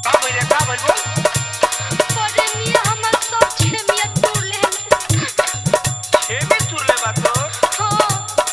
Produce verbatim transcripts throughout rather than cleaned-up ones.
का भइले का भइल बोल बड़े मिया हमर सब छे मिया तोड़ ले छे में तुरले बा तो हां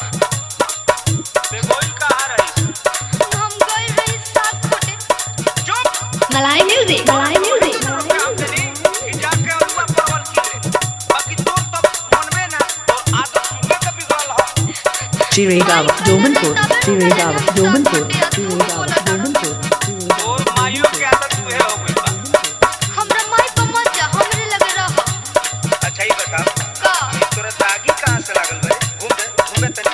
बे गोल कहां रही हम गए रही सात खोटे चुप Malay music, Malay music. काम करी ई जाके अनुवा परवल की रे बाकी तो तब मनबे ना तो आदत सुनने का बिगड़ल ह Chirigava, Domanpur, Chirigava, Domanpur, Chirigava, Domanpur. और मायू के आदत तू है हो गइल बा हमरा माई पर मत जा हमरे लगे रह अच्छा ही बता का तोरा दागी कहां से लागल बे घूम दे घूमे तनी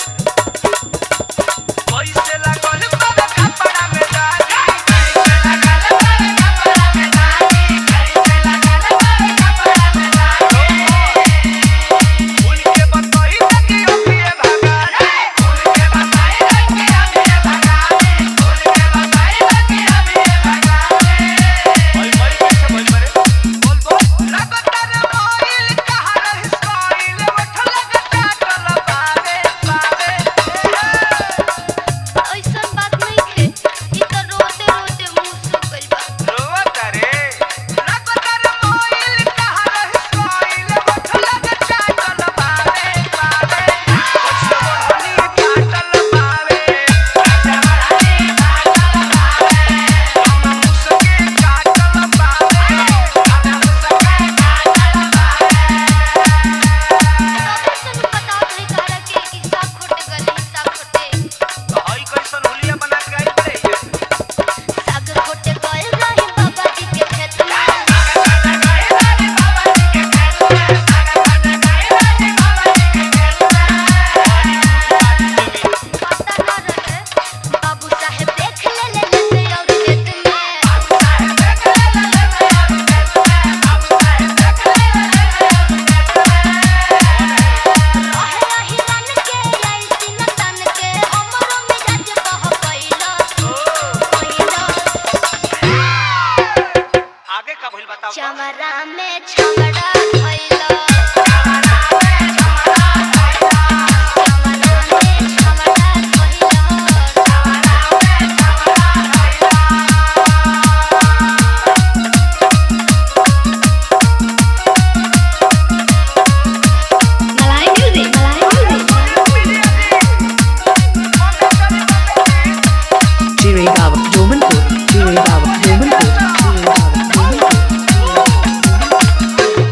कैसे लागल बाबे कपड़ा में दागी कैसे लागल बाबे कपड़ा में दागी कैसे लागल बाबे कपड़ा में दागी भूल के बताई कि अभी भागा रे भूल के बताई कि अभी भागा रे भूल के बताई कि अभी भागा रे ओए मरी कैसे भइल बरे बोल बोल लगातार मोइल कहां रहिस कोइल उठल काटल बावे बावे ऐसन बात नहीं थे ई तो रोते रोते मुंह सूख गइल बा रोवत रे लगातार मोइल कहां रहिस कोइल उठल काटल बावे बावे कैसे बोलनी काटल बावे राजा रानी काटल बावे हम मुसके काटल बावे हम मुसके काटल बावे सब बता दे कारा के कि सात खोटे गली सात खोटे हई कैसन हुलिया बना के आई रे साग खोटे गए रही बाबा जी के खेत में पता ना रहे बाबू साहब देख ले ले ले और खेत में रहे रही रन के ऐसी न तन के हमरो मिजाज बह गइलो गइलो आगे का भइल बताओ चमरा में छमड़ा धइलो चमरा में छमड़ा धइलो Malay music, Malay music. Chirigava, Domanpur, Chirigava, Domanpur, Chirigava, Domanpur.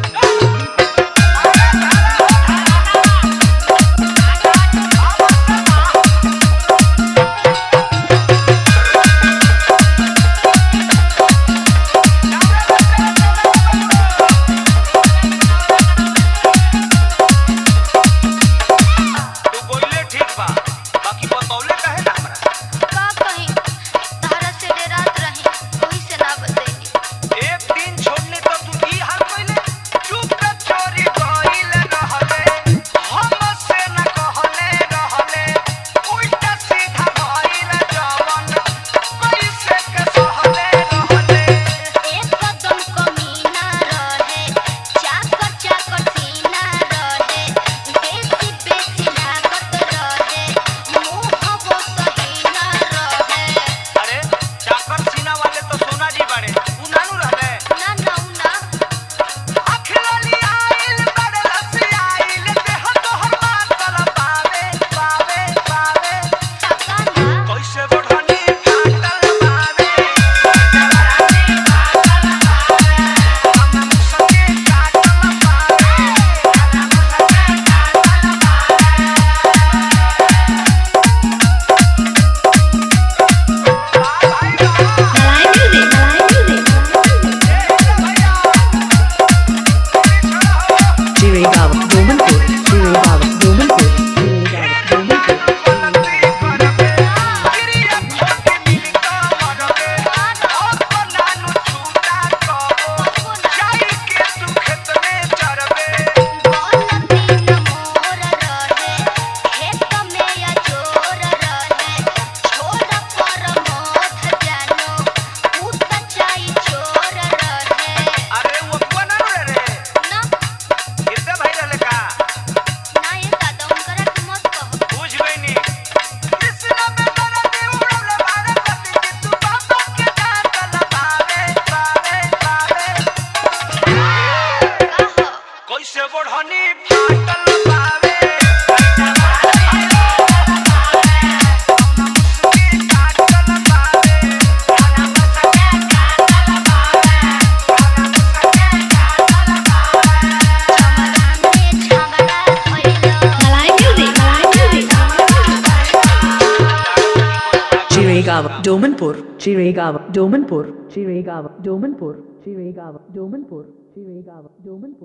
ओढ़नी फाटल बावे Malay music. Malay music. Chirigava, Domanpur, Chirigava, Domanpur, Chirigava, Domanpur, Chirigava, Domanpur, Chirigava, Domanpur.